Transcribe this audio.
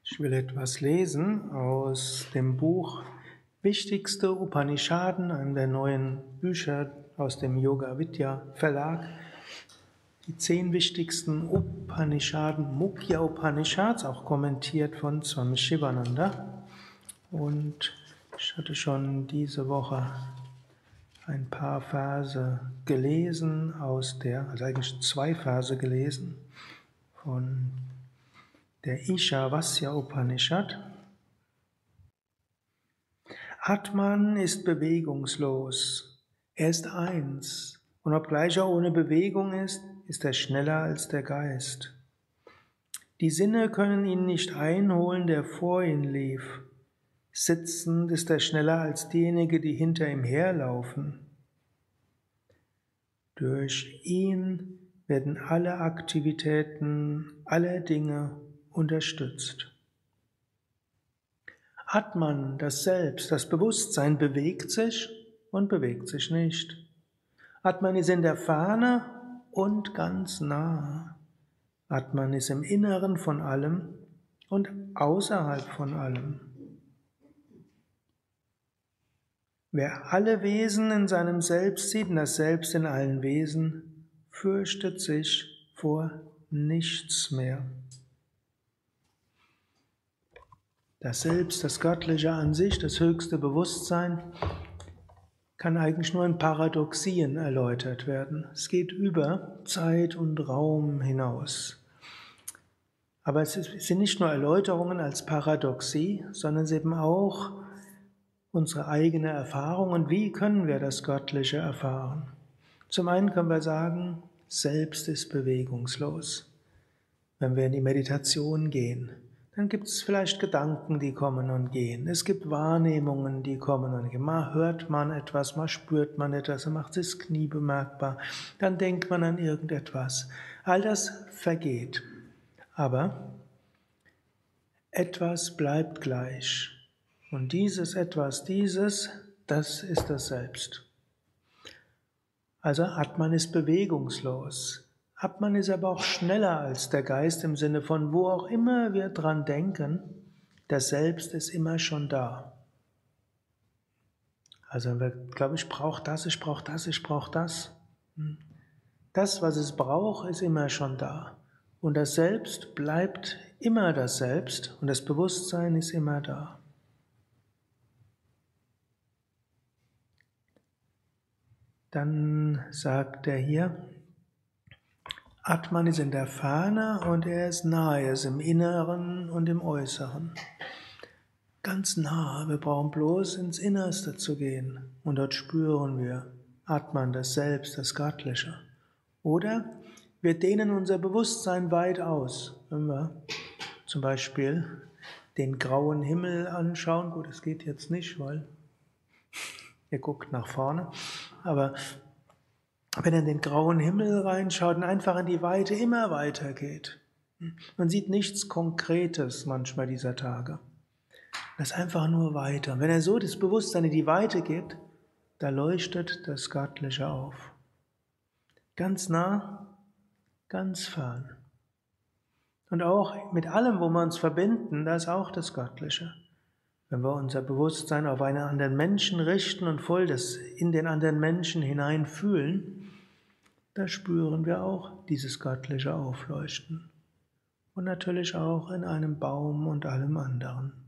Ich will etwas lesen aus dem Buch Wichtigste Upanishaden, einem der neuen Bücher aus dem Yoga Vidya Verlag. Die 10 wichtigsten Upanishaden, Mukhya Upanishads, auch kommentiert von Swami Shivananda. Und ich hatte schon diese Woche ein paar Verse gelesen also eigentlich 2 Verse gelesen von der Ishavasya Upanishad. Atman ist bewegungslos, er ist eins, und obgleich er ohne Bewegung ist, ist er schneller als der Geist. Die Sinne können ihn nicht einholen, der vor ihn lief. Sitzend ist er schneller als diejenigen, die hinter ihm herlaufen. Durch ihn werden alle Aktivitäten aller Dinge unterstützt. Atman, das Selbst, das Bewusstsein bewegt sich und bewegt sich nicht. Atman ist in der Ferne und ganz nah. Atman ist im Inneren von allem und außerhalb von allem. Wer alle Wesen in seinem Selbst sieht und das Selbst in allen Wesen, fürchtet sich vor nichts mehr. Das Selbst, das Göttliche an sich, das höchste Bewusstsein, kann eigentlich nur in Paradoxien erläutert werden. Es geht über Zeit und Raum hinaus. Aber es sind nicht nur Erläuterungen als Paradoxie, sondern es ist eben auch unsere eigene Erfahrung. Und wie können wir das Göttliche erfahren? Zum einen können wir sagen, Selbst ist bewegungslos. Wenn wir in die Meditation gehen, dann gibt es vielleicht Gedanken, die kommen und gehen. Es gibt Wahrnehmungen, die kommen und gehen. Mal hört man etwas, mal spürt man etwas, dann macht sich das Knie bemerkbar. Dann denkt man an irgendetwas. All das vergeht. Aber etwas bleibt gleich. Und dieses Etwas, das ist das Selbst. Also Atman ist bewegungslos. Atman ist aber auch schneller als der Geist im Sinne von, wo auch immer wir dran denken, das Selbst ist immer schon da. Also wir glauben, ich brauche das, ich brauche das, ich brauche das. Das, was es braucht, ist immer schon da. Und das Selbst bleibt immer das Selbst und das Bewusstsein ist immer da. Dann sagt er hier, Atman ist in der Ferne und er ist nahe, er ist im Inneren und im Äußeren. Ganz nah, wir brauchen bloß ins Innerste zu gehen und dort spüren wir Atman, das Selbst, das Göttliche. Oder wir dehnen unser Bewusstsein weit aus, wenn wir zum Beispiel den grauen Himmel anschauen. Gut, das geht jetzt nicht, weil ihr guckt nach vorne, aber wenn er in den grauen Himmel reinschaut und einfach in die Weite immer weiter geht. Man sieht nichts Konkretes manchmal dieser Tage. Das ist einfach nur weiter. Und wenn er so das Bewusstsein in die Weite gibt, da leuchtet das Göttliche auf. Ganz nah, ganz fern. Und auch mit allem, wo wir uns verbinden, da ist auch das Göttliche. Wenn wir unser Bewusstsein auf einen anderen Menschen richten und voll das in den anderen Menschen hinein fühlen, da spüren wir auch dieses göttliche Aufleuchten. Und natürlich auch in einem Baum und allem anderen.